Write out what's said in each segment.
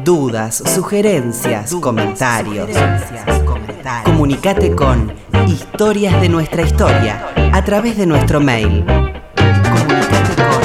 dudas, sugerencias, comentarios. Comunicate con Historias de Nuestra Historia a través de nuestro mail. Comunicate con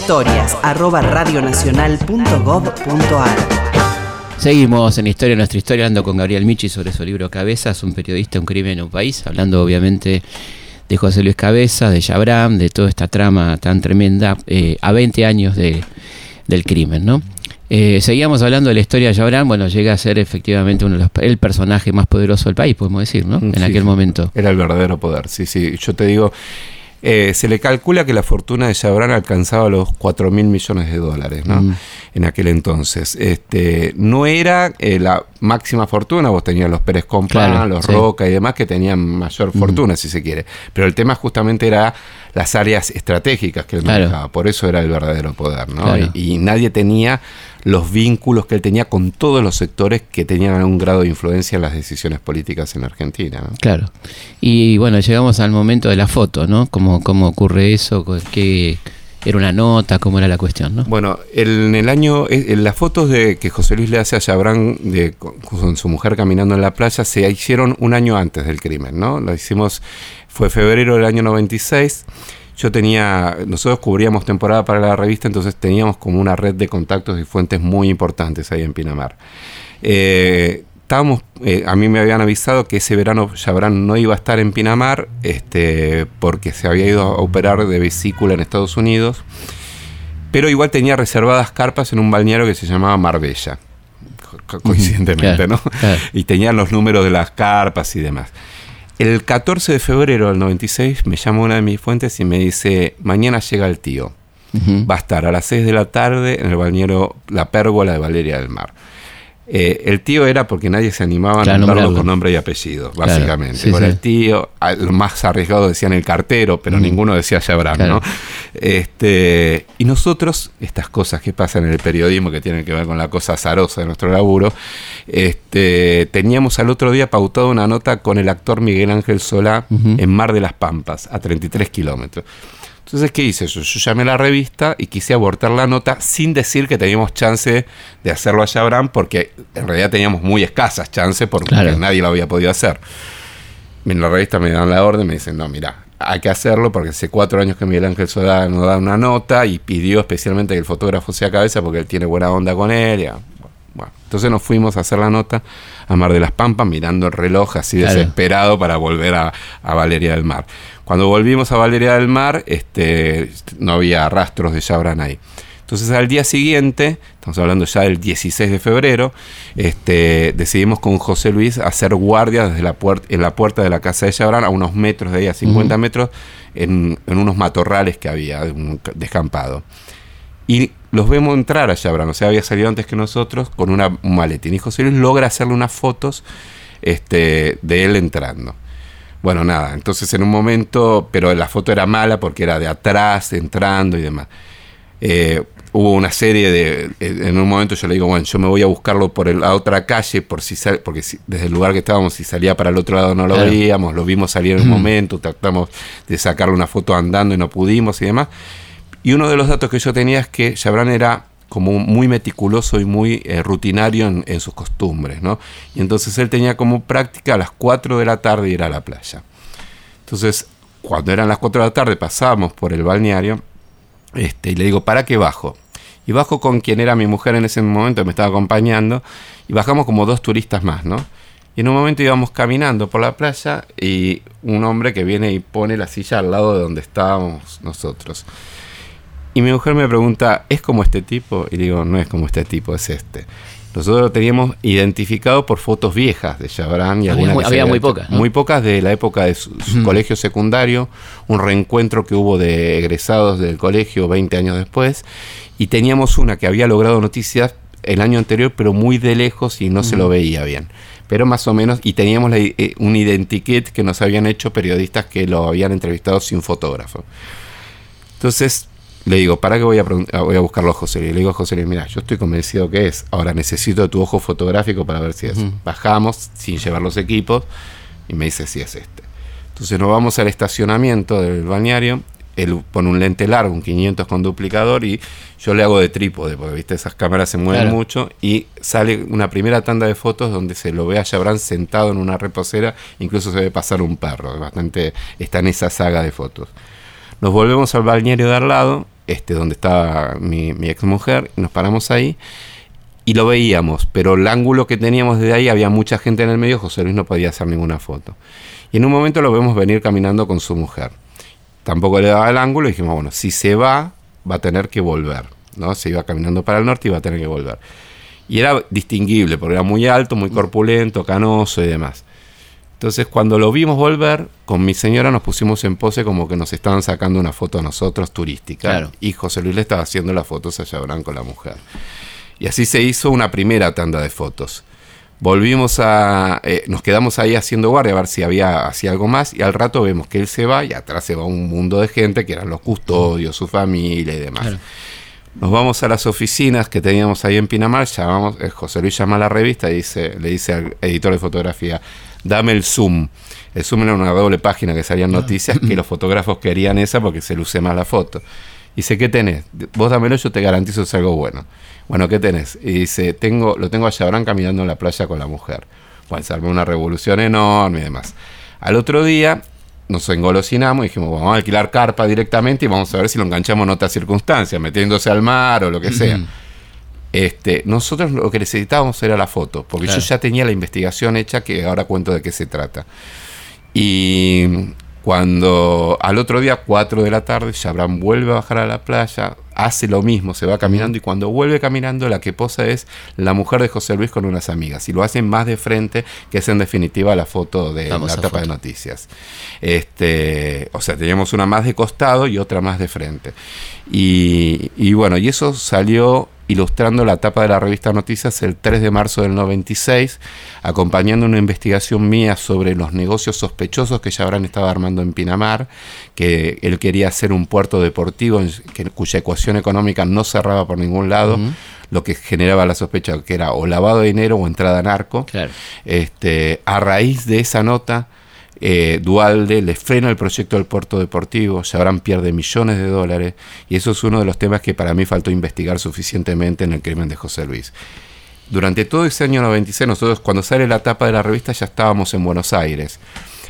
historias@radionacional.gov.ar. Seguimos en Historia de Nuestra Historia, hablando con Gabriel Michi sobre su libro Cabezas, un periodista, un crimen en un país, hablando obviamente de José Luis Cabezas, de Chabran, de toda esta trama tan tremenda, a 20 años del crimen, ¿no? Seguíamos hablando de la historia de Chabran. Bueno, llega a ser efectivamente el personaje más poderoso del país, podemos decir, ¿no? En aquel momento. Era el verdadero poder, sí. Yo te digo, se le calcula que la fortuna de Chabran alcanzaba los $4.000 millones, ¿no? En aquel entonces. No era la máxima fortuna, vos tenías los Pérez Compán, claro, los Roca y demás que tenían mayor fortuna, si se quiere. Pero el tema justamente era las áreas estratégicas que él manejaba, por eso era el verdadero poder, ¿no? Claro. Y nadie tenía los vínculos que él tenía con todos los sectores que tenían algún grado de influencia en las decisiones políticas en Argentina, ¿no? Claro. Y bueno, llegamos al momento de la foto, ¿no? ¿Cómo ocurre eso? ¿Qué era una nota? ¿Cómo era la cuestión, no? Bueno, en las fotos que José Luis le hace a Chabran con su mujer caminando en la playa se hicieron un año antes del crimen, ¿no? Lo hicimos, fue febrero del año 96. Nosotros cubríamos temporada para la revista, entonces teníamos como una red de contactos y fuentes muy importantes ahí en Pinamar. A mí me habían avisado que ese verano Chabran no iba a estar en Pinamar, porque se había ido a operar de vesícula en Estados Unidos, pero igual tenía reservadas carpas en un balneario que se llamaba Marbella, coincidentemente, claro, ¿no? Claro. Y tenían los números de las carpas y demás. El 14 de febrero del 96 me llama una de mis fuentes y me dice: mañana llega el tío. Va a estar a las 6 de la tarde en el balneario La Pérgola de Valeria del Mar. El tío era porque nadie se animaba a nombrarlo con nombre y apellido, básicamente. Claro, sí, el tío, lo más arriesgado decían el cartero, pero ninguno decía Chabran, claro, ¿no? Y nosotros, estas cosas que pasan en el periodismo que tienen que ver con la cosa azarosa de nuestro laburo, teníamos al otro día pautado una nota con el actor Miguel Ángel Solá en Mar de las Pampas, a 33 kilómetros. Entonces, ¿qué hice yo? Yo llamé a la revista y quise abortar la nota sin decir que teníamos chance de hacerlo a Chabran, porque en realidad teníamos muy escasas chances porque claro, nadie lo había podido hacer. En la revista me dan la orden, me dicen: no, mira, hay que hacerlo porque hace 4 años que Miguel Ángel Solá nos da una nota y pidió especialmente que el fotógrafo sea Cabeza porque él tiene buena onda con él. Bueno, entonces nos fuimos a hacer la nota a Mar de las Pampas mirando el reloj así desesperado para volver a Valeria del Mar. Cuando volvimos a Valeria del Mar, no había rastros de Chabran ahí. Entonces al día siguiente, estamos hablando ya del 16 de febrero, decidimos con José Luis hacer guardia desde en la puerta de la casa de Chabran, a unos metros de ahí, a 50 metros, en unos matorrales que había, un descampado. Y los vemos entrar a Chabran, o sea, había salido antes que nosotros con un maletín. Y José Luis logra hacerle unas fotos de él entrando. Bueno, nada, entonces en un momento, pero la foto era mala porque era de atrás, entrando y demás. Hubo una serie en un momento yo le digo: bueno, yo me voy a buscarlo por la otra calle, porque desde el lugar que estábamos, si salía para el otro lado no lo veíamos, lo vimos salir en un momento, tratamos de sacarle una foto andando y no pudimos y demás. Y uno de los datos que yo tenía es que Chabran era como muy meticuloso y muy rutinario en sus costumbres, ¿no? Y entonces él tenía como práctica a las 4 de la tarde ir a la playa. Entonces, cuando eran las 4 de la tarde pasábamos por el balneario, y le digo: ¿para qué bajo? Y bajo con quien era mi mujer en ese momento, me estaba acompañando, y bajamos como 2 turistas más, ¿no? Y en un momento íbamos caminando por la playa y un hombre que viene y pone la silla al lado de donde estábamos nosotros. Y mi mujer me pregunta: ¿es como este tipo? Y digo: no es como este tipo, es este. Nosotros lo teníamos identificado por fotos viejas de Chabran. Había muy pocas, ¿no? Muy pocas de la época de su colegio secundario, un reencuentro que hubo de egresados del colegio 20 años después. Y teníamos una que había logrado noticias el año anterior, pero muy de lejos y no se lo veía bien. Pero más o menos, y teníamos un identikit que nos habían hecho periodistas que lo habían entrevistado sin fotógrafo. Entonces le digo: ¿para qué voy a buscarlo a José Luis? Le digo a José Luis: mira, yo estoy convencido que es. Ahora necesito tu ojo fotográfico para ver si es. Bajamos sin llevar los equipos y me dice: sí, es este. Entonces nos vamos al estacionamiento del balneario. él pone un lente largo, un 500 con duplicador, y yo le hago de trípode, porque viste, esas cámaras se mueven mucho, y sale una primera tanda de fotos donde se lo ve a Chabran sentado en una reposera, incluso se ve pasar un perro, bastante está en esa saga de fotos. Nos volvemos al balneario de al lado, donde estaba mi ex mujer, nos paramos ahí, y lo veíamos, pero el ángulo que teníamos desde ahí, había mucha gente en el medio, José Luis no podía hacer ninguna foto. Y en un momento lo vemos venir caminando con su mujer. Tampoco le daba el ángulo y dijimos, bueno, si se va a tener que volver, ¿no? Se iba caminando para el norte y va a tener que volver. Y era distinguible, porque era muy alto, muy corpulento, canoso y demás. Entonces, cuando lo vimos volver, con mi señora nos pusimos en pose como que nos estaban sacando una foto a nosotros turística. Claro. Y José Luis le estaba haciendo las fotos a Chabran con la mujer. Y así se hizo una primera tanda de fotos. Volvimos nos quedamos ahí haciendo guardia a ver si hacía algo más, y al rato vemos que él se va y atrás se va un mundo de gente que eran los custodios, su familia y demás. Claro. Nos vamos a las oficinas que teníamos ahí en Pinamar, José Luis llama a la revista y le dice al editor de fotografía, dame el zoom. El zoom era una doble página que salían noticias que los fotógrafos querían esa porque se luce más la foto. Dice, ¿qué tenés? Vos dámelo, yo te garantizo es algo bueno. Bueno, ¿qué tenés? Y dice, lo tengo a Chabran caminando en la playa con la mujer. Bueno, se armó una revolución enorme y demás. Al otro día nos engolosinamos y dijimos, vamos a alquilar carpa directamente y vamos a ver si lo enganchamos en otras circunstancias, metiéndose al mar o lo que sea. Nosotros lo que necesitábamos era la foto, porque yo ya tenía la investigación hecha, que ahora cuento de qué se trata. Y cuando al otro día, 4 de la tarde, Chabran vuelve a bajar a la playa, hace lo mismo, se va caminando, y cuando vuelve caminando, la que posa es la mujer de José Luis con unas amigas, y lo hacen más de frente, que es en definitiva la foto de la tapa de noticias. O sea, teníamos una más de costado y otra más de frente. Y bueno, y eso salió ilustrando la tapa de la revista Noticias el 3 de marzo del 96, acompañando una investigación mía sobre los negocios sospechosos que Chabran estaba armando en Pinamar, que él quería hacer un puerto deportivo cuya ecuación económica no cerraba por ningún lado, lo que generaba la sospecha que era o lavado de dinero o entrada narco. Claro. A raíz de esa nota, Duhalde le frena el proyecto del puerto deportivo, Chabran pierde millones de dólares, y eso es uno de los temas que para mí faltó investigar suficientemente en el crimen de José Luis. Durante todo ese año 96, nosotros cuando sale la tapa de la revista ya estábamos en Buenos Aires.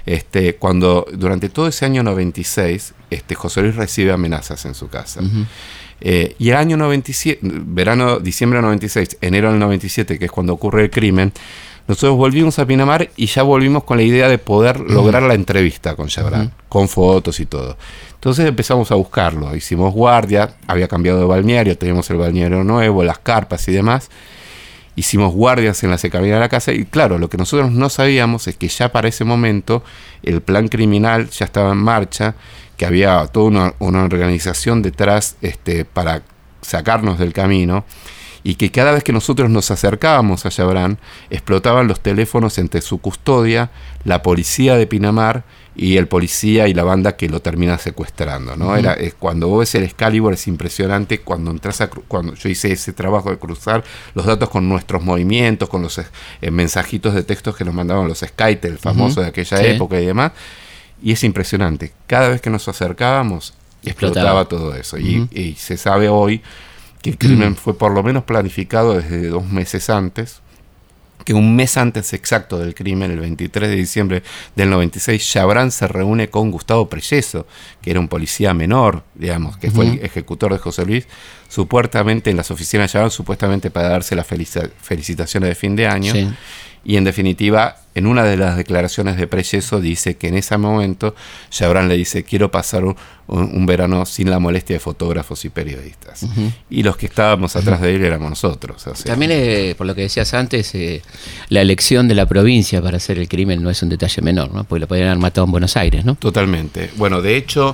Durante todo ese año 96, José Luis recibe amenazas en su casa. Y el año 97, diciembre del 96, enero del 97, que es cuando ocurre el crimen, nosotros volvimos a Pinamar y ya volvimos con la idea de poder lograr la entrevista con Chabran, con fotos y todo. Entonces empezamos a buscarlo, hicimos guardia, había cambiado de balneario, teníamos el balneario nuevo, las carpas y demás. Hicimos guardias en la cercanía de la casa y claro, lo que nosotros no sabíamos es que ya para ese momento el plan criminal ya estaba en marcha, que había toda una organización detrás para sacarnos del camino, y que cada vez que nosotros nos acercábamos a Chabran, explotaban los teléfonos entre su custodia, la policía de Pinamar y el policía y la banda que lo termina secuestrando, ¿no? Cuando vos ves el Excalibur es impresionante, cuando cuando yo hice ese trabajo de cruzar los datos con nuestros movimientos, con los mensajitos de textos que nos mandaban los Skytel, el famoso de aquella época y demás, y es impresionante. Cada vez que nos acercábamos, explotaba todo eso. Y se sabe hoy que el crimen fue por lo menos planificado desde 2 meses antes, que un mes antes exacto del crimen, el 23 de diciembre del 96, Chabran se reúne con Gustavo Preyeso, que era un policía menor, digamos, que fue el ejecutor de José Luis, supuestamente en las oficinas de Chabran, supuestamente para darse las felicitaciones de fin de año. Sí. Y en definitiva, en una de las declaraciones de Preyeso dice que en ese momento Chabran le dice, quiero pasar un verano sin la molestia de fotógrafos y periodistas. Y los que estábamos atrás de él éramos nosotros. O sea, también, por lo que decías antes, la elección de la provincia para hacer el crimen no es un detalle menor, ¿no? Porque lo podrían haber matado en Buenos Aires, ¿no? Totalmente. Bueno, de hecho,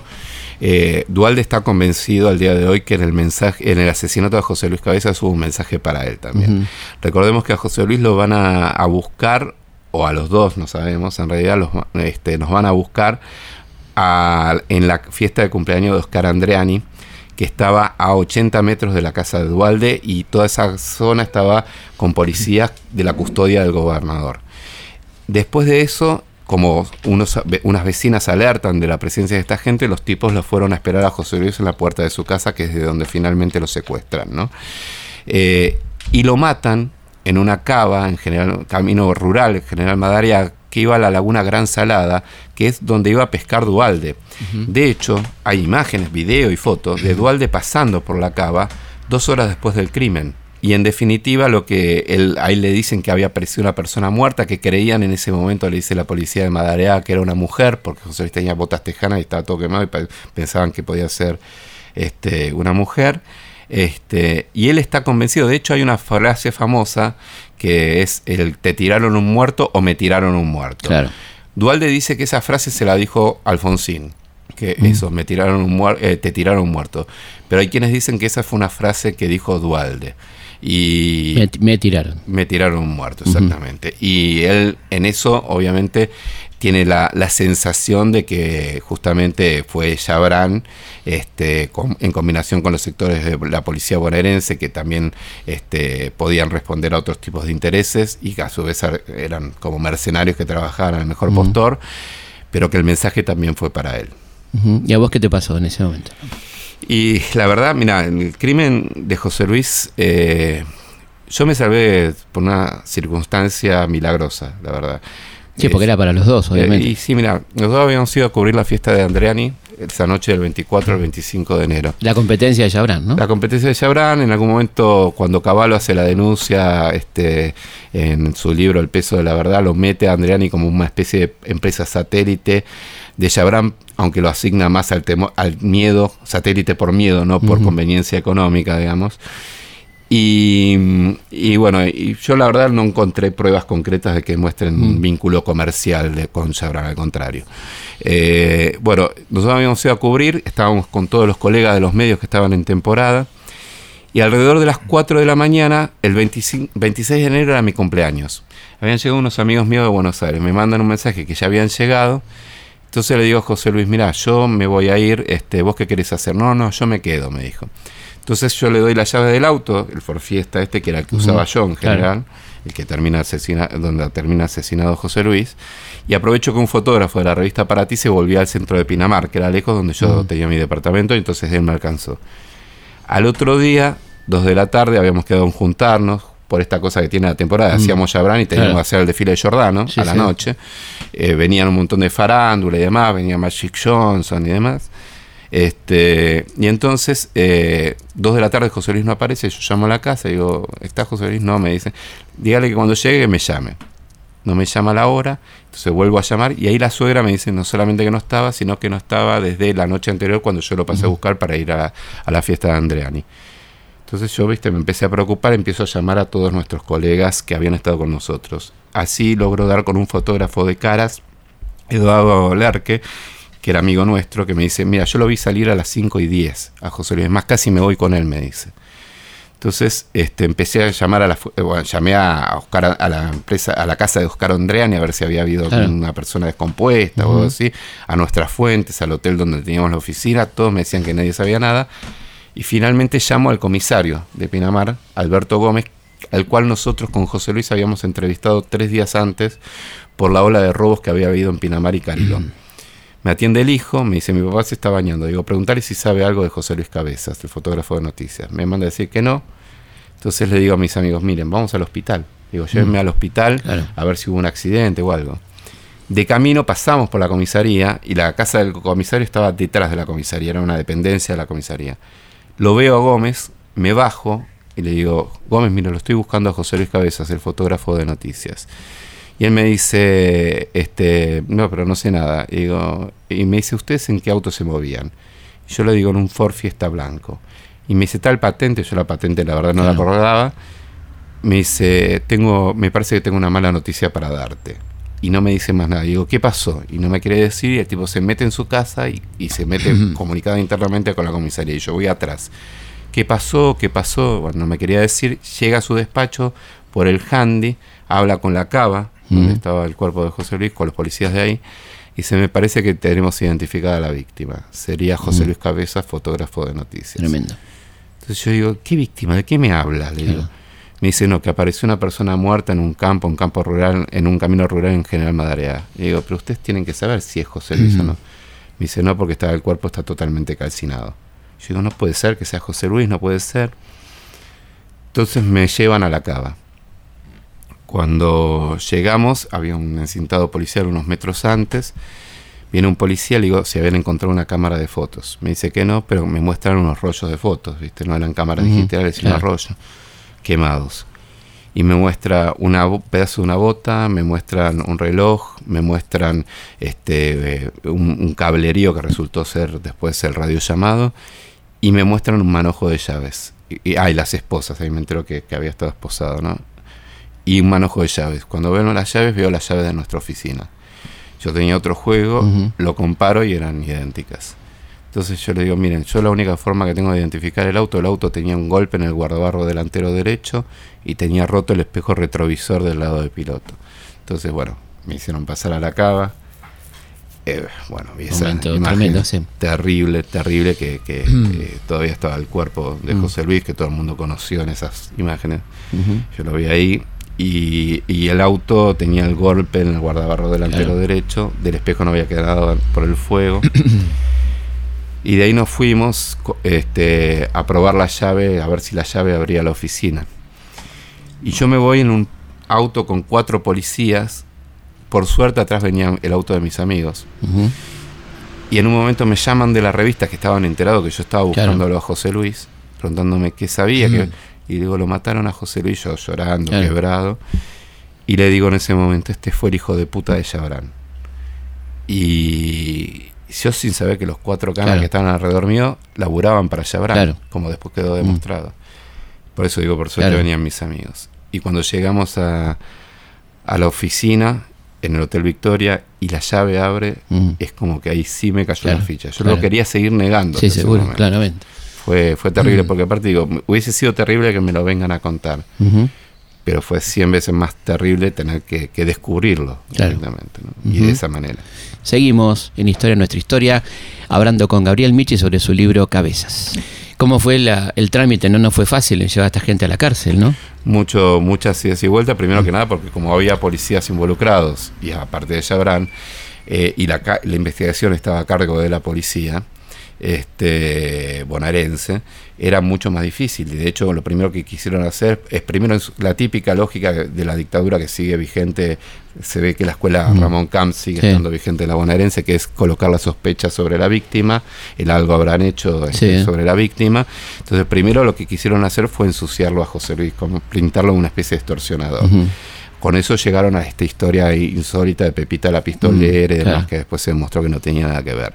Duhalde está convencido al día de hoy que en el asesinato de José Luis Cabezas hubo un mensaje para él también. Recordemos que a José Luis lo van a buscar, o a los dos, no sabemos, en realidad nos van a buscar en la fiesta de cumpleaños de Oscar Andreani, que estaba a 80 metros de la casa de Duhalde, y toda esa zona estaba con policías de la custodia del gobernador. Después de eso, como unas vecinas alertan de la presencia de esta gente, los tipos los fueron a esperar a José Luis en la puerta de su casa, que es de donde finalmente lo secuestran, ¿no? Y lo matan en una cava, en General Camino Rural, General Madariaga, que iba a la Laguna Gran Salada, que es donde iba a pescar Duhalde. De hecho, hay imágenes, video y fotos de Duhalde pasando por la cava 2 horas después del crimen. Y en definitiva, lo que ahí le dicen que había aparecido una persona muerta, que creían en ese momento, le dice la policía de Madariaga, que era una mujer, porque José Luis tenía botas tejanas y estaba todo quemado y pensaban que podía ser una mujer. Y él está convencido. De hecho, hay una frase famosa que es el "te tiraron un muerto" o "me tiraron un muerto". Claro. Duhalde dice que esa frase se la dijo Alfonsín, que eso, "te tiraron un muerto". Pero hay quienes dicen que esa fue una frase que dijo Duhalde. Y me tiraron. Me tiraron un muerto, exactamente. Y él en eso obviamente tiene la sensación de que justamente fue Chabrán, en combinación con los sectores de la policía bonaerense, que también podían responder a otros tipos de intereses y que a su vez eran como mercenarios que trabajaban al mejor postor, pero que el mensaje también fue para él. ¿Y a vos qué te pasó en ese momento? Y la verdad, mira, el crimen de José Luis, yo me salvé por una circunstancia milagrosa, la verdad. Sí, porque era para los dos, obviamente. Y sí, mira, los dos habíamos ido a cubrir la fiesta de Andreani esa noche del 24 al 25 de enero. La competencia de Chabrán, ¿no? La competencia de Chabrán, en algún momento cuando Cavallo hace la denuncia en su libro El peso de la verdad, lo mete a Andreani como una especie de empresa satélite de Chabrán, aunque lo asigna más al miedo, satélite por miedo, no por conveniencia económica, digamos. Y bueno, y yo la verdad no encontré pruebas concretas de que muestren un vínculo comercial con Chabrán, al contrario. Bueno, nosotros habíamos ido a cubrir, estábamos con todos los colegas de los medios que estaban en temporada, y alrededor de las 4 de la mañana, el 26 de enero era mi cumpleaños. Habían llegado unos amigos míos de Buenos Aires, me mandan un mensaje que ya habían llegado. Entonces le digo a José Luis, mirá, yo me voy a ir, ¿vos qué querés hacer? No, yo me quedo, me dijo. Entonces yo le doy la llave del auto, el Ford Fiesta que era el que usaba yo en general, el que donde termina asesinado José Luis, y aprovecho que un fotógrafo de la revista Para Ti se volvía al centro de Pinamar, que era lejos donde yo tenía mi departamento, y entonces él me alcanzó. Al otro día, 2 de la tarde, habíamos quedado en juntarnos, por esta cosa que tiene la temporada, hacíamos Chabrán y teníamos que hacer el desfile de Giordano a la noche. Venían un montón de farándula y demás, venía Magic Johnson y demás. Y entonces 2 de la tarde José Luis no aparece, yo llamo a la casa y digo, ¿está José Luis? No, me dice, dígale que cuando llegue me llame. No me llama a la hora, entonces vuelvo a llamar y ahí la suegra me dice no solamente que no estaba, sino que no estaba desde la noche anterior cuando yo lo pasé a buscar para ir a la fiesta de Andreani. Entonces yo, me empecé a preocupar, empiezo a llamar a todos nuestros colegas que habían estado con nosotros. Así logró dar con un fotógrafo de Caras, Eduardo Lerque, que era amigo nuestro, que me dice, mira, yo lo vi salir a las 5:10 a José Luis, más casi me voy con él, me dice. Entonces empecé a llamar llamé a Oscar, a la empresa, a la casa de Oscar Andreani, a ver si había habido una persona descompuesta o algo así, a nuestras fuentes, al hotel donde teníamos la oficina, todos me decían que nadie sabía nada. Y finalmente llamo al comisario de Pinamar, Alberto Gómez, al cual nosotros con José Luis habíamos entrevistado 3 días antes por la ola de robos que había habido en Pinamar y Carilón. Me atiende el hijo, me dice, mi papá se está bañando. Digo, preguntarle si sabe algo de José Luis Cabezas, el fotógrafo de noticias. Me manda a decir que no. Entonces le digo a mis amigos, miren, vamos al hospital. Digo, llévenme al hospital a ver si hubo un accidente o algo. De camino pasamos por la comisaría y la casa del comisario estaba detrás de la comisaría, era una dependencia de la comisaría. Lo veo a Gómez, me bajo y le digo, Gómez, mira, lo estoy buscando a José Luis Cabezas, el fotógrafo de noticias. Y él me dice, no, pero no sé nada. Y me dice, ¿ustedes en qué auto se movían? Y yo le digo, en un Ford Fiesta blanco. Y me dice, ¿tal patente? Yo la patente, la verdad, no la acordaba. Me dice, me parece que tengo una mala noticia para darte. Y no me dice más nada. Digo, ¿qué pasó? Y no me quiere decir, y el tipo se mete en su casa y se mete comunicado internamente con la comisaría. Y yo voy atrás. ¿Qué pasó? ¿Qué pasó? Bueno, no me quería decir. Llega a su despacho por el handy, habla con la cava, donde estaba el cuerpo de José Luis, con los policías de ahí, y se me parece que tenemos identificada a la víctima. Sería José Luis Cabezas, fotógrafo de noticias. Tremendo. Entonces yo digo, ¿qué víctima? ¿De qué me hablas? Le digo. Me Me dice, no, que apareció una persona muerta en un campo rural, en un camino rural en General Madariaga. Y digo, pero ustedes tienen que saber si es José Luis o no. Me dice, no, porque el cuerpo está totalmente calcinado. Yo digo, no puede ser que sea José Luis, no puede ser. Entonces me llevan a la cava. Cuando llegamos, había un encintado policial unos metros antes. Viene un policía, le digo si habían encontrado una cámara de fotos. Me dice que no, pero me muestran unos rollos de fotos, ¿viste? No eran cámaras digitales, sino rollos quemados. Y me muestra un pedazo de una bota, me muestran un reloj, me muestran un cablerío que resultó ser después el radiollamado, y me muestran un manojo de llaves. Y las esposas, ahí me entero que había estado esposado, ¿no? Y un manojo de llaves. Cuando veo las llaves de nuestra oficina. Yo tenía otro juego, lo comparo y eran idénticas. Entonces yo le digo, miren, yo la única forma que tengo de identificar el auto tenía un golpe en el guardabarro delantero derecho y tenía roto el espejo retrovisor del lado del piloto. Entonces, bueno, me hicieron pasar a la cava. Vi esa imagen tremendo, sí. terrible, que todavía estaba el cuerpo de José Luis, que todo el mundo conoció en esas imágenes. Yo lo vi ahí. Y el auto tenía el golpe en el guardabarro delantero derecho, del espejo no había quedado por el fuego. Y de ahí nos fuimos a probar la llave, a ver si la llave abría la oficina. Y yo me voy en un auto con 4 policías. Por suerte atrás venía el auto de mis amigos. Y en un momento me llaman de la revista, que estaban enterados que yo estaba buscándolo a José Luis, preguntándome qué sabía. Y digo, lo mataron a José Luis, yo llorando, quebrado. Y le digo en ese momento, este fue el hijo de puta de Chabrán. Y yo, sin saber que los 4 canas que estaban alrededor mío laburaban para Chabrán, como después quedó demostrado. Por eso digo, por suerte venían mis amigos. Y cuando llegamos a la oficina, en el Hotel Victoria, y la llave abre, es como que ahí sí me cayó la ficha. Yo lo quería seguir negando. Sí, seguro, claramente. Fue terrible, porque aparte digo, hubiese sido terrible que me lo vengan a contar. Pero fue 100 veces más terrible tener que descubrirlo directamente, ¿no? Y de esa manera. Seguimos en Historia Nuestra Historia, hablando con Gabriel Michi sobre su libro Cabezas. ¿Cómo fue el trámite? No fue fácil llevar a esta gente a la cárcel, ¿no? Muchas idas y vueltas, primero que nada porque como había policías involucrados, y aparte de Chabrán, y la investigación estaba a cargo de la policía bonaerense, era mucho más difícil. Y de hecho lo primero que quisieron hacer es, primero, la típica lógica de la dictadura que sigue vigente. Se ve que la escuela Ramón Camps sigue estando vigente en la bonaerense, que es colocar la sospecha sobre la víctima. Algo habrán hecho sobre la víctima. Entonces primero lo que quisieron hacer fue ensuciarlo a José Luis, como pintarlo como una especie de extorsionador. Con eso llegaron a esta historia insólita de Pepita la pistolera y demás, que después se demostró que no tenía nada que ver.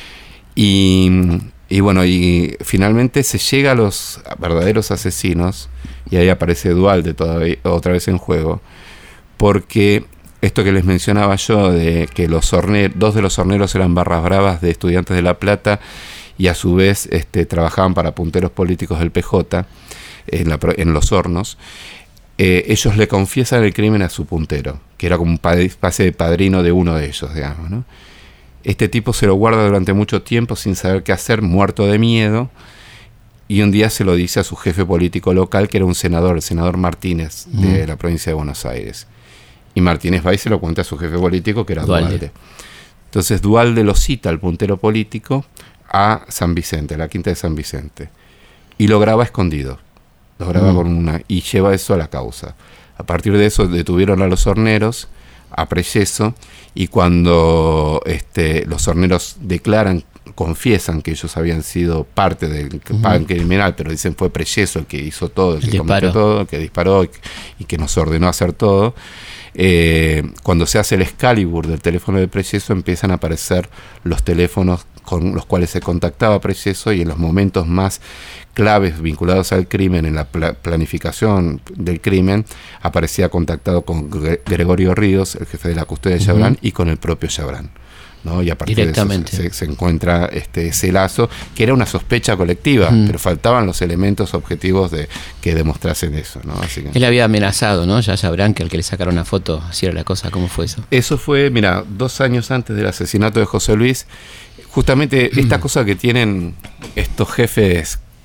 Y bueno, y finalmente se llega a los verdaderos asesinos, y ahí aparece Duhalde otra vez en juego, porque esto que les mencionaba yo, de que 2 de los horneros eran barras bravas de Estudiantes de La Plata, y a su vez trabajaban para punteros políticos del PJ en Los Hornos. Ellos le confiesan el crimen a su puntero, que era como un especie de padrino de uno de ellos, digamos, ¿no? Este tipo se lo guarda durante mucho tiempo sin saber qué hacer, muerto de miedo, y un día se lo dice a su jefe político local, que era un senador, el senador Martínez, de la provincia de Buenos Aires. Y Martínez va y se lo cuenta a su jefe político, que era Duhalde. Entonces Duhalde lo cita al puntero político a San Vicente, a la quinta de San Vicente, y lo graba escondido. Lo graba y lleva eso a la causa. A partir de eso detuvieron a los horneros, a Preyeso, y cuando los horneros confiesan que ellos habían sido parte del plan criminal, pero dicen fue Preyeso el que hizo todo, el que cometió todo, el que disparó y que nos ordenó hacer todo. Cuando se hace el Excalibur del teléfono de Preyeso, empiezan a aparecer los teléfonos con los cuales se contactaba Preyeso, y en los momentos más claves vinculados al crimen, en la planificación del crimen, aparecía contactado con Gregorio Ríos, el jefe de la custodia de Chabrán, y con el propio Chabrán, ¿no? Y a partir de eso se encuentra ese lazo, que era una sospecha colectiva, pero faltaban los elementos objetivos que demostrasen eso, ¿no? Así que él había amenazado, ¿no? Ya Chabrán, que al que le sacaron una foto, así era la cosa. ¿Cómo fue eso? Eso fue, 2 años antes del asesinato de José Luis. Justamente esta cosa que tienen estos jefes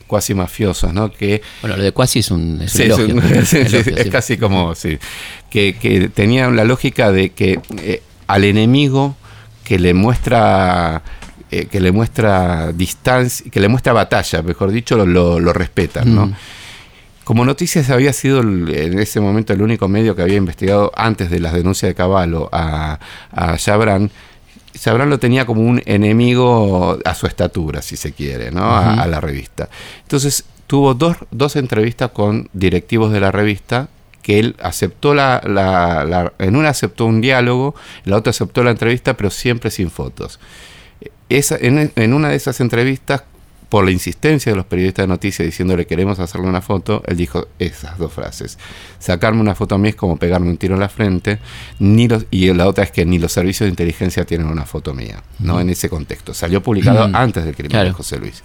cuasi mafiosos, ¿no? Que, bueno, lo de cuasi es un sí, elogio. es casi como, sí, que tenían la lógica de que al enemigo que le muestra distancia, que le muestra batalla, mejor dicho, lo respetan, ¿no? Como Noticias había sido en ese momento el único medio que había investigado antes de las denuncias de Cavallo a Chabran lo tenía como un enemigo a su estatura, si se quiere, ¿no? A la revista. Entonces tuvo dos entrevistas con directivos de la revista, que él aceptó en una aceptó un diálogo, en la otra aceptó la entrevista, pero siempre sin fotos. En una de esas entrevistas, por la insistencia de los periodistas de noticias diciéndole queremos hacerle una foto, él dijo esas dos frases: sacarme una foto a mí es como pegarme un tiro en la frente, y la otra es que ni los servicios de inteligencia tienen una foto mía, ¿no? En ese contexto. Salió publicado antes del crimen de José Luis.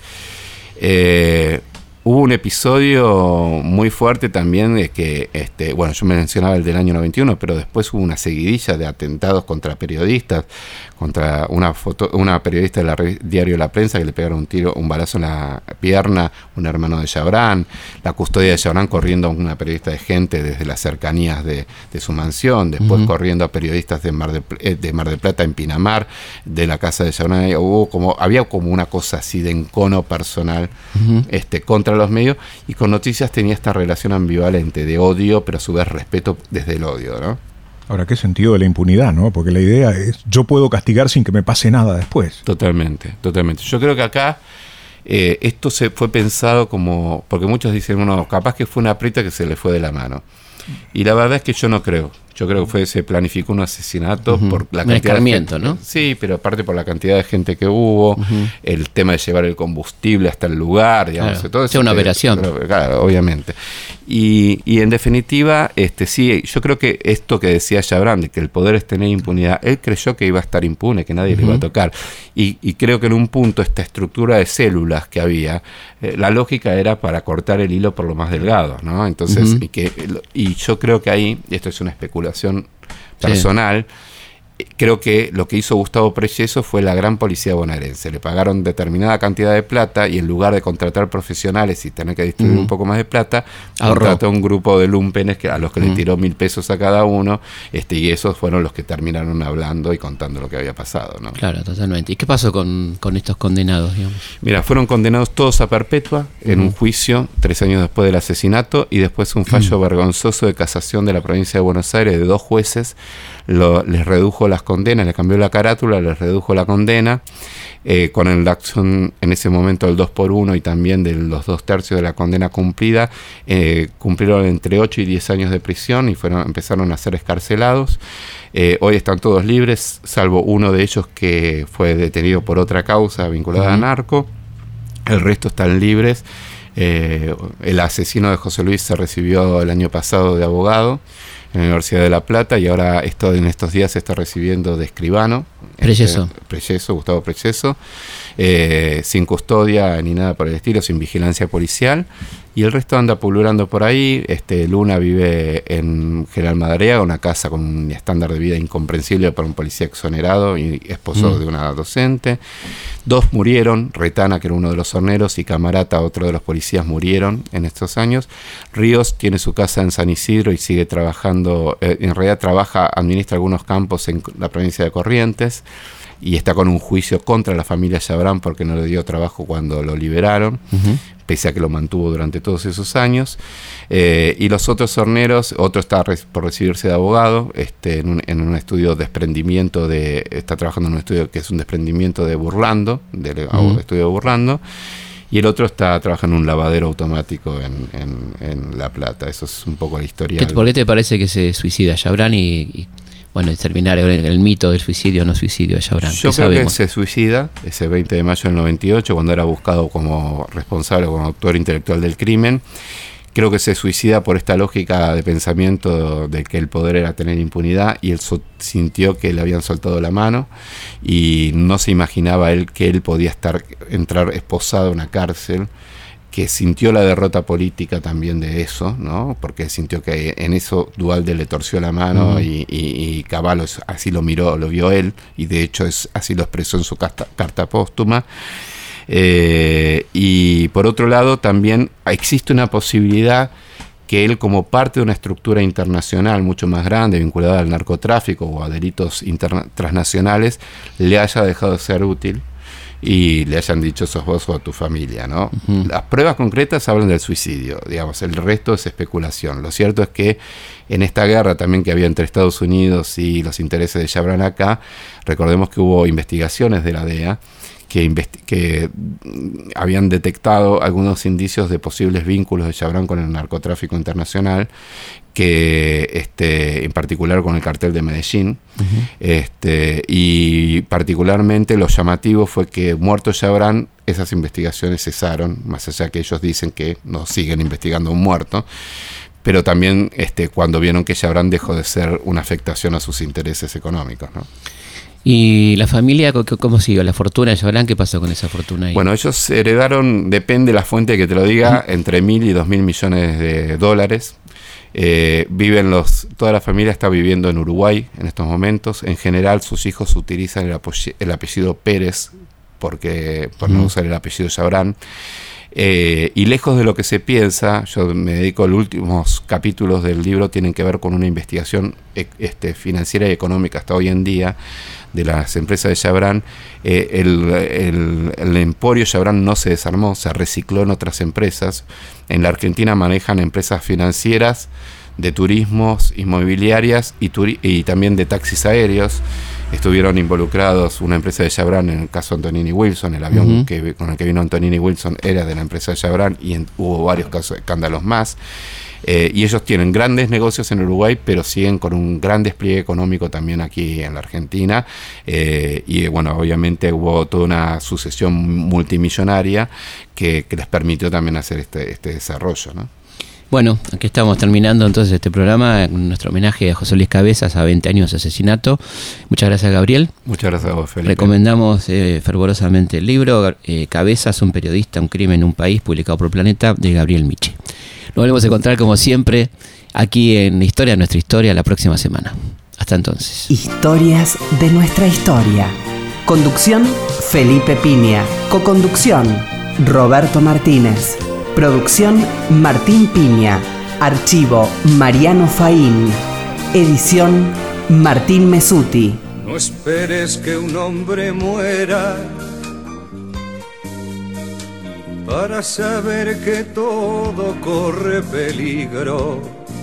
Hubo un episodio muy fuerte también de que, bueno, yo mencionaba el del año 91, pero después hubo una seguidilla de atentados contra periodistas, contra una periodista del diario La Prensa, que le pegaron un balazo en la pierna, un hermano de Chabran, la custodia de Chabran corriendo a una periodista de Gente desde las cercanías de su mansión, después corriendo a periodistas de Mar del Plata en Pinamar, de la casa de Chabran. Había como una cosa así de encono personal contra los medios, y con Noticias tenía esta relación ambivalente de odio, pero a su vez respeto desde el odio, ¿no? Ahora, ¿qué sentido de la impunidad, no? Porque la idea es, yo puedo castigar sin que me pase nada después. Totalmente. Yo creo que acá esto se fue pensado como, porque muchos dicen, bueno, capaz que fue una aprieta que se le fue de la mano. Y la verdad es que yo no creo. Yo creo que se planificó un asesinato por la cantidad de gente, ¿no? Sí, pero aparte por la cantidad de gente que hubo, el tema de llevar el combustible hasta el lugar, digamos, claro, todo eso. una operación. Claro, obviamente. Y en definitiva, sí, yo creo que esto que decía Chabran, de que el poder es tener impunidad, él creyó que iba a estar impune, que nadie le iba a tocar. Y creo que en un punto esta estructura de células que había, la lógica era para cortar el hilo por lo más delgado, ¿no? Entonces, y yo creo que ahí, y esto es una especulación personal, creo que lo que hizo Gustavo Prelleso fue la gran policía bonaerense. Le pagaron determinada cantidad de plata y en lugar de contratar profesionales y tener que distribuir un poco más de plata, contrató un grupo de lumpenes a los que le tiró 1.000 pesos a cada uno, y esos fueron los que terminaron hablando y contando lo que había pasado, ¿no? Claro, totalmente. ¿Y qué pasó con estos condenados, digamos? Mira, fueron condenados todos a perpetua en un juicio 3 años después del asesinato, y después un fallo vergonzoso de casación de la provincia de Buenos Aires de 2 jueces les redujo las condenas, les cambió la carátula, les redujo la condena, con la acción en ese momento del 2x1 y también de los 2/3 de la condena cumplida, cumplieron entre 8 y 10 años de prisión y empezaron a ser escarcelados. Hoy están todos libres, salvo uno de ellos que fue detenido por otra causa vinculada a narco. El resto están libres. El asesino de José Luis se recibió el año pasado de abogado en la Universidad de La Plata, y ahora en estos días se está recibiendo de escribano. Gustavo Prelleso, sin custodia ni nada por el estilo, sin vigilancia policial, y el resto anda pululando por ahí. Luna vive en General Madariaga, una casa con un estándar de vida incomprensible para un policía exonerado y esposo de una docente. 2 murieron, Retana, que era uno de los horneros, y Camarata, otro de los policías, murieron en estos años. Ríos tiene su casa en San Isidro y sigue trabajando, en realidad administra algunos campos en la provincia de Corrientes, y está con un juicio contra la familia Chabran porque no le dio trabajo cuando lo liberaron, pese a que lo mantuvo durante todos esos años. Y los otros horneros, otro está por recibirse de abogado, en un estudio de desprendimiento está trabajando en un estudio que es un desprendimiento de Burlando, del estudio de Burlando, y el otro está trabajando en un lavadero automático en La Plata. Eso es un poco la historia. ¿Por qué te parece que se suicida Chabran y terminar el mito del suicidio o no suicidio de Chabran? Yo creo que se suicida ese 20 de mayo del 98, cuando era buscado como responsable, como autor intelectual del crimen. Creo que se suicida por esta lógica de pensamiento de que el poder era tener impunidad, y él sintió que le habían soltado la mano y no se imaginaba él que él podía entrar esposado en una cárcel, que sintió la derrota política también de eso, ¿no? Porque sintió que en eso Duhalde le torció la mano, y Cavallo así lo vio él, y de hecho así lo expresó en su carta póstuma. Y por otro lado, también existe una posibilidad que él, como parte de una estructura internacional mucho más grande, vinculada al narcotráfico o a delitos transnacionales, le haya dejado de ser útil y le hayan dicho sos vos o tu familia, ¿no? Uh-huh. Las pruebas concretas hablan del suicidio, digamos, el resto es especulación. Lo cierto es que en esta guerra también que había entre Estados Unidos y los intereses de Chabran acá, recordemos que hubo investigaciones de la DEA que habían detectado algunos indicios de posibles vínculos de Chabran con el narcotráfico internacional, que en particular con el cartel de Medellín. Uh-huh. Y particularmente lo llamativo fue que muerto Chabran, esas investigaciones cesaron, más allá que ellos dicen que no siguen investigando a un muerto, pero también cuando vieron que Chabran dejó de ser una afectación a sus intereses económicos, ¿no? ¿Y la familia cómo siguió? ¿La fortuna de Chabran? ¿Qué pasó con esa fortuna ahí? Bueno, ellos heredaron, depende de la fuente que te lo diga, entre 1.000 y 2.000 millones de dólares. Toda la familia está viviendo en Uruguay en estos momentos. En general, sus hijos utilizan el apellido Pérez por no usar el apellido Chabran. Y lejos de lo que se piensa, yo me dedico, los últimos capítulos del libro tienen que ver con una investigación financiera y económica hasta hoy en día de las empresas de Chabran. El emporio Chabran no se desarmó, se recicló en otras empresas. En la Argentina manejan empresas financieras, de turismos, inmobiliarias y también de taxis aéreos. Estuvieron involucrados una empresa de Chabran, en el caso de Antonini Wilson, el avión uh-huh. con el que vino Antonini Wilson era de la empresa de Chabran y hubo varios casos, escándalos más. Y ellos tienen grandes negocios en Uruguay, pero siguen con un gran despliegue económico también aquí en la Argentina. Y bueno, obviamente hubo toda una sucesión multimillonaria que les permitió también hacer este desarrollo, ¿no? Bueno, aquí estamos terminando entonces este programa con nuestro homenaje a José Luis Cabezas a 20 años de asesinato. Muchas gracias, Gabriel. Muchas gracias a vos, Felipe. Recomendamos fervorosamente el libro Cabezas, un periodista, un crimen en un país, publicado por Planeta, de Gabriel Michi. Nos volvemos a encontrar como siempre aquí en Historia, Nuestra Historia, la próxima semana. Hasta entonces. Historias de nuestra historia. Conducción, Felipe Piña. Coconducción, Roberto Martínez. Producción, Martín Piña. Archivo, Mariano Faín. Edición, Martín Mesuti. No esperes que un hombre muera para saber que todo corre peligro,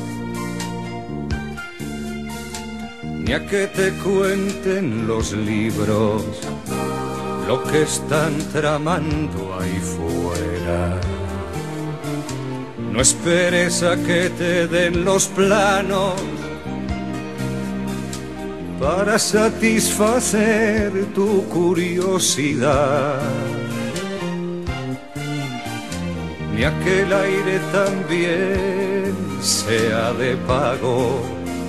ni a que te cuenten los libros lo que están tramando ahí fuera. No esperes a que te den los planos para satisfacer tu curiosidad, ni a que el aire también sea de pago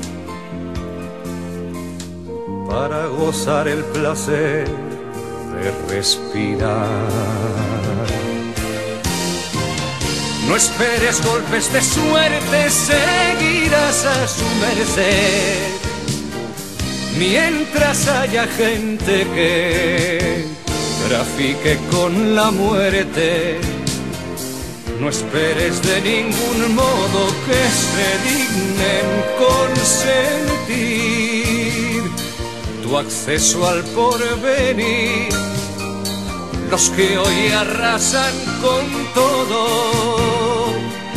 para gozar el placer de respirar. No esperes golpes de suerte, seguirás a su merced, mientras haya gente que trafique con la muerte. No esperes de ningún modo que se dignen consentir tu acceso al porvenir, los que hoy arrasan con todo.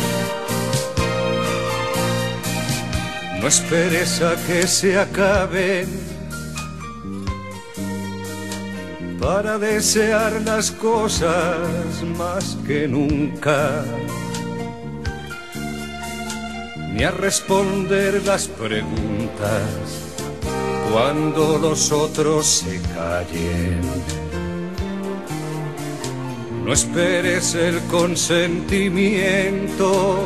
No esperes a que se acaben para desear las cosas más que nunca, ni a responder las preguntas cuando los otros se callen. No esperes el consentimiento,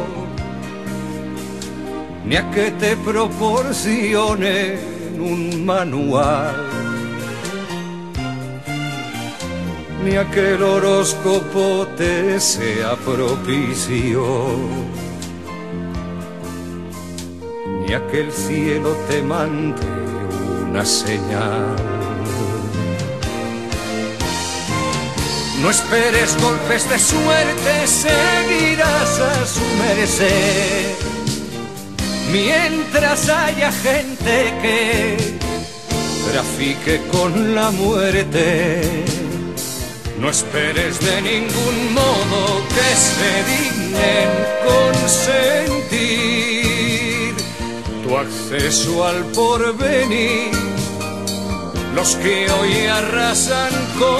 ni a que te proporcionen un manual, ni a que el horóscopo te sea propicio, ni a que el cielo te mande una señal. No esperes golpes de suerte, seguirás a su merced. Mientras haya gente que trafique con la muerte, no esperes de ningún modo que se dignen consentir tu acceso al porvenir. Los que hoy arrasan con